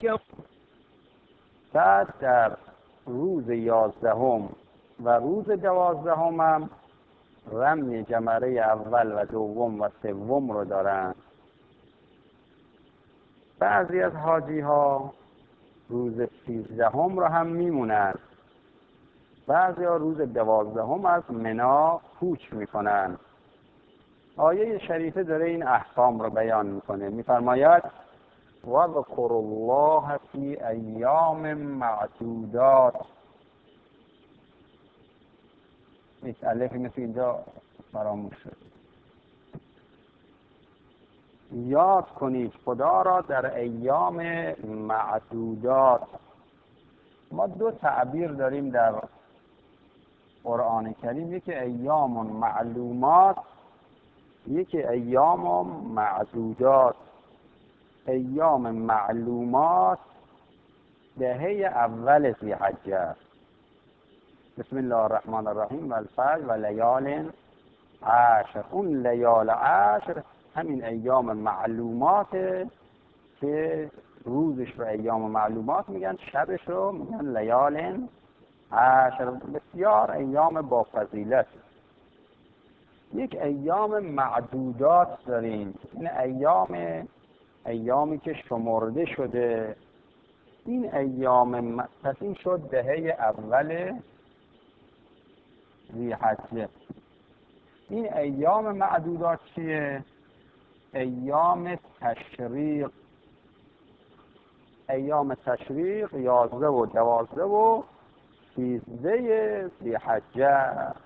بعد در روز 11 و روز 12 هم رمی جمره اول و دوم و سوم رو دارن. بعضی از حاجی ها روز 13 رو هم میمونن، بعضی ها روز 12 از منا کوچ میکنن. آیه شریفه داره این احکام رو بیان میکنه، میفرماید وَاذْكُرُوا اللَّهَ فِي أَيَّامٍ مَّعْدُودَاتٍ. یک الفی مثل اینجا فراموش شد. یاد کنید خدا را در ایام معدودات. ما دو تعبیر داریم در قرآن کریم، یکی ایام معلومات، یکی ایام معدودات. ایام معلومات دهه اول ذی‌حجه است. بسم الله الرحمن الرحیم و الفجر و لیال عشر. اون لیال عشر همین ایام معلومات که روزش رو ایام معلومات میگن، شبش رو میگن لیال عشر. بسیار ایام با فضیلت. یک ایام معدودات داریم، این ایامی که شمرده شده. این ایام پس این شد دهه اول ذی‌حجه. این ایام معدودات چیه؟ ایام تشریق. ایام تشریق 11 و 12 و 13 ذی‌حجه.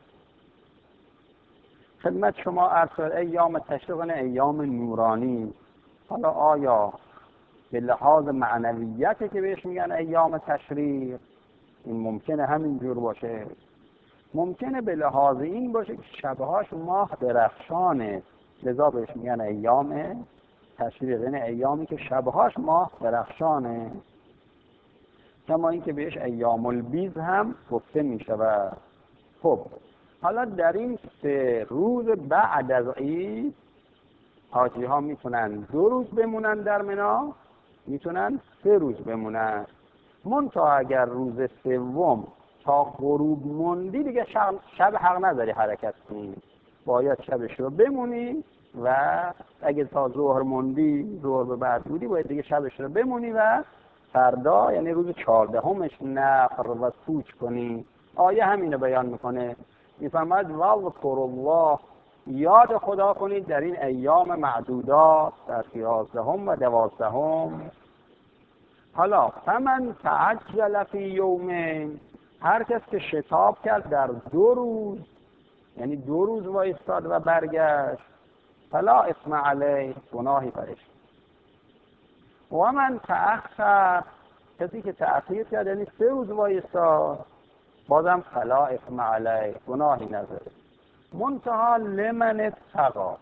خدمت شما عرض شد ایام تشریق نه ایام نورانی. حالا آیا به لحاظ معنویتی که بهش میگن ایام تشریق این ممکنه همینجور باشه، ممکنه به لحاظ این باشه که شبهاش ماه درخشانه، لذا بهش میگن ایام تشریق، یعنی ایامی که شبهاش ماه درخشانه. کما این که بهش ایام البیض هم گفته میشود. خب حالا در این 3 روز بعد از عید حاجی ها میتونن 2 روز بمونن در منا، میتونن 3 روز بمونن. منتها اگر روز 3 تا غروب موندی دیگه شب حق نداری حرکت کنی، باید شبش رو بمونی و اگه تا ظهر موندی، ظهر به بعد بودی، باید دیگه شبش رو بمونی و فردا یعنی روز 14 نفر و کوچ کنی. آیه همینو بیان میکنه، میفرماید واذکروا الله، یاد خدا کنید در این ایام معدودات، در 11 و 12. حالا فمن تعجل فی یومین، هر کس که شتاب کرد در 2 روز، یعنی 2 روز وایستاد و برگشت، فلا اثم علیه، گناهی برش. و من تأخر، کسی که تأخیر کرد یعنی 3 روز وایستاد، بازم فلا اثم علیه، گناهی نداره. منتها لمن اتقی،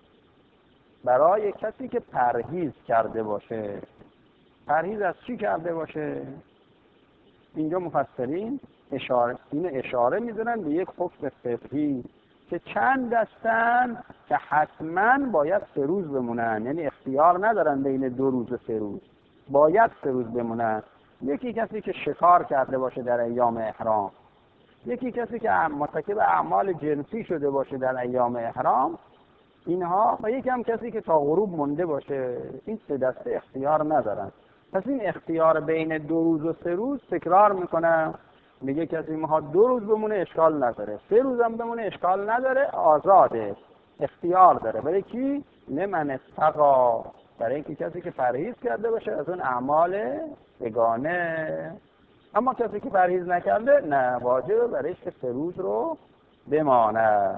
برای کسی که پرهیز کرده باشه. پرهیز از چی کرده باشه؟ اینجا مفسرین اشاره می‌دونن به یک حکم فقهی که چند دستن که حتما باید 3 روز بمونن، یعنی اختیار ندارن بین 2 روز و 3 روز، باید 3 روز بمونن. یکی کسی که شکار کرده باشه در ایام احرام، یکی کسی که مرتکب اعمال جنسی شده باشه در ایام احرام اینها، و یکی هم کسی که تا غروب مونده باشه. این 3 دسته اختیار ندارن. پس این اختیار بین 2 روز و 3 روز، تکرار میکنم، میگه کسی ما 2 روز بمونه اشکال نداره، 3 روز هم بمونه اشکال نداره، آزاده، اختیار داره. برای کی؟ لمن اتقی، برای اینکه کسی که پرهیز کرده باشه از اون اعمال بیگانه. اما کسی که پرهیز نکرده نه، واجبه برایش که 3 روز رو بمانه.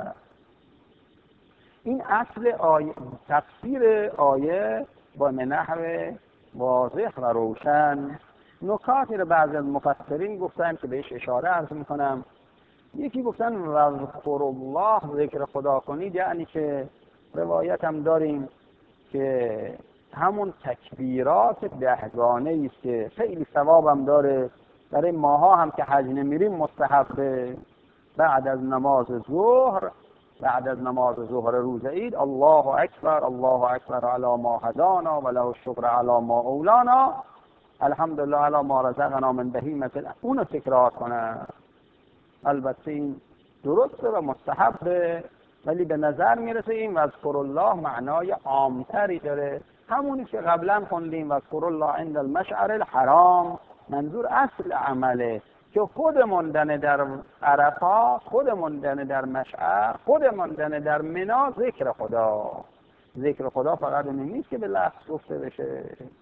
این اصل آیه. تفسیر آیه با نحو واضح و روشن. نکاتی رو بعضی از مفسرین گفتن که بهش اشاره عرض میکنم. یکی گفتن واذکروا الله، ذکر خدا کنید، یعنی که روایت هم داریم که همون تکبیرات 10 گانه است که خیلی ثواب هم داره. برای ماها هم که حج نمیریم مستحبه. بعد از نماز ظهر روز عید الله اکبر الله اکبر علی ما هدانا و له الشکر علی ما اولانا، الحمدلله علی ما رزقنا من بهیمة اونو تکرار کنن. البته این درسته و مستحبه، ولی به نظر میرسه این واذکروا الله معنای عامتری داره، همونی که قبلا خوندیم واذکروا الله عند المشعر الحرام. منظور اصل عمله که خود موندن در عرفات، خود موندن در مشعر، خود موندن در منی ذکر خدا. ذکر خدا فقط این نیست که به لفظ گفته بشه.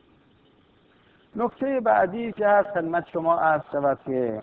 نکته بعدی که هست خدمت شما عرض شود که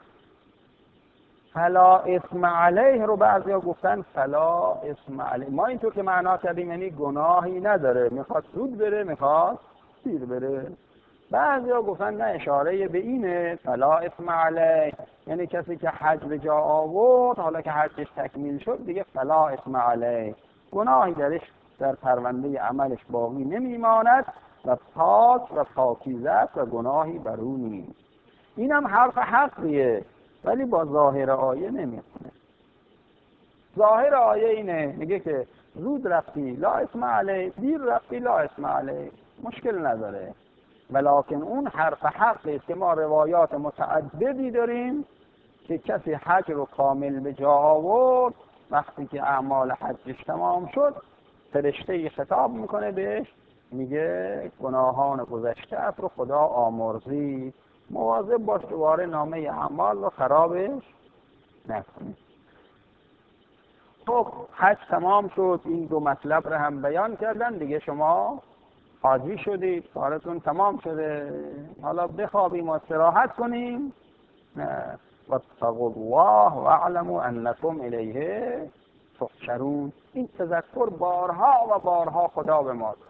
فلا اسم علیه رو بعضیا گفتن فلا اسم علیه. ما اینطور که معنا کردیم یعنی گناهی نداره، میخواد سود بره میخواد سیر بره. بعضیا گفتن نه، اشاره به اینه فلا اسم علیه یعنی کسی که حج به جا آورد حالا که حجش تکمیل شد دیگه فلا اسم علیه، گناهی درش در پرونده عملش باقی نمیماند و پاک و پاکیزه است و گناهی بر او نیست. اینم حرف حقیه ولی با ظاهر آیه نمیخونه. ظاهر آیه اینه، میگه که زود رفتی لا اسم علیه، دیر رفتی لا اسم علیه، مشکل نداره. ولکن اون حرف حقی است که ما روایات متعددی داریم که کسی حج رو کامل به جا آورد، وقتی که اعمال حجش تمام شد فرشته خطاب میکنه بهش، میگه گناهان گذشته رو خدا آمرزید، مواظب باش دوباره نامه اعمال رو خرابش نکنی. خب حج تمام شد، این دو مطلب رو هم بیان کردن دیگه، شما حاجی شدید، کارتون تمام شده، حالا بخوابیم و استراحت کنیم؟ نه. واتقوا الله واعلموا انکم الیه تحشرون. این تذکر بارها و بارها خدا به ما.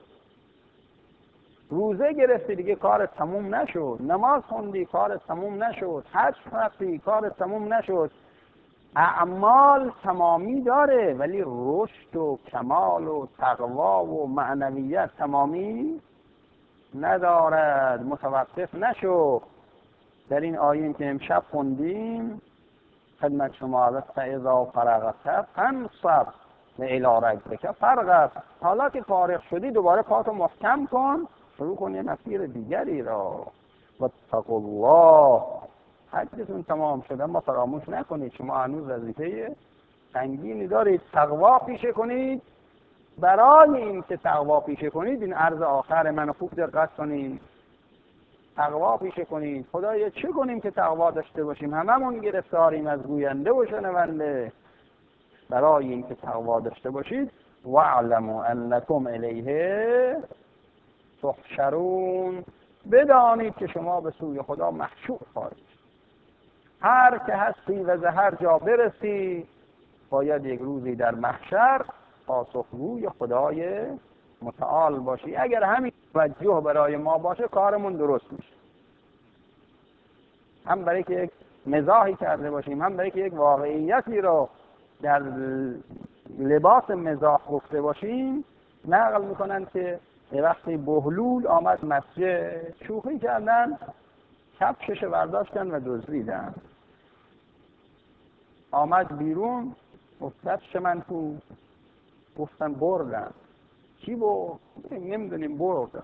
روزه گرفتی دیگه کارت تموم نشد، نماز خوندی کارت تموم نشد، حج رفتی کارت تموم نشد. اعمال تمامی داره ولی رشد و کمال و تقوا و معنویت تمامی ندارد. متوقف نشو. در این آیه که امشب خوندیم خدمت شما فاذا فرغت فانصب و الی ربک فرغب. حالا که فارغ شدی دوباره پاتو محکم کن، شروع کن یه مسیر دیگری را. واتقوا الله. حجتون تمام شده اما فراموش نکنید شما هنوز وظیفه سنگینی دارید، تقوا پیشه کنید. برای این که تقوا پیشه کنید، این عرض آخر منو خوب دقت کنید، تقوا پیشه کنید. خدایا چه کنیم که تقوا داشته باشیم؟ هممون گرفتاریم از گوینده و شنونده. برای این که تقوا داشته باشید واعلموا انکم الیه تحشرون، بدانید که شما به سوی خدا محشور خواهید. هر که هستی و زهر جا برسی باید یک روزی در محشر پاسخگوی خدای متعال باشی. اگر همین توجه برای ما باشه کارمون درست میشه. هم برای که یک مزاحی کرده باشیم، هم برای که یک واقعیتی رو در لباس مزاح گفته باشیم. نقل میکنن که وقتی بهلول آمد مسجد شوخی کردن، کفشش برداشتن و دزدیدن. آمد بیرون گفت کفش من تو، گفتن بردن. کی برد؟ نمیدونیم بردن.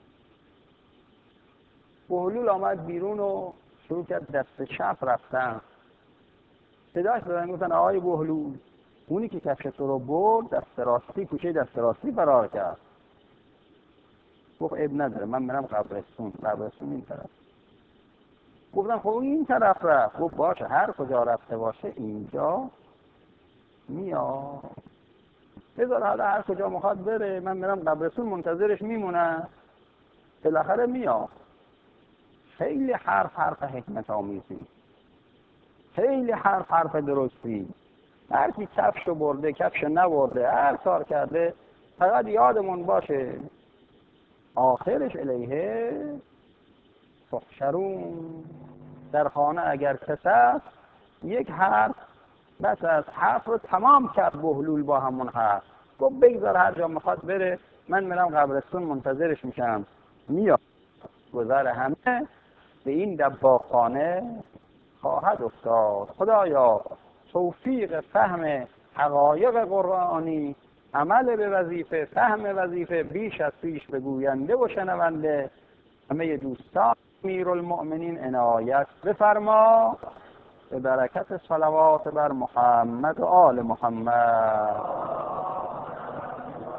بهلول آمد بیرون و شروع کرد دست چپ رفتن. صداش دادن گفتن آقای بهلول اونی که کفش تو رو برد دست راستی، کوچه دست راستی فرار کرد. گفت اب نداره من برم قبرستون این طرف. گفتن خب این طرف رفت. گفت باشه هر کجا رفته باشه اینجا میاد، بذار حالا هر کجا میخواد بره، من برم قبرستون منتظرش میمونم، بالاخره میاد. خیلی حرف حکمت آمیزی، خیلی حرف درستی. هر کی کفش رو برده کفش نبرده هر کار کرده، فقط یادمون باشه آخرش الیه تحشرون. در خانه اگر کس است یک حرف بس از حرف رو تمام کرد بهلول با همون حرف. گفت بگذار هر جا میخواد بره، من میرم قبرستون منتظرش میشم میاد. گذر همه به این دباغخانه خواهد افتاد. خدایا توفیق فهم حقایق قرآنی، عمل به وظیفه، فهم وظیفه بیش از پیش به گوینده و شنونده همه دوستان امیرالمؤمنین عنایت بفرما به برکت صلوات بر محمد و آل محمد.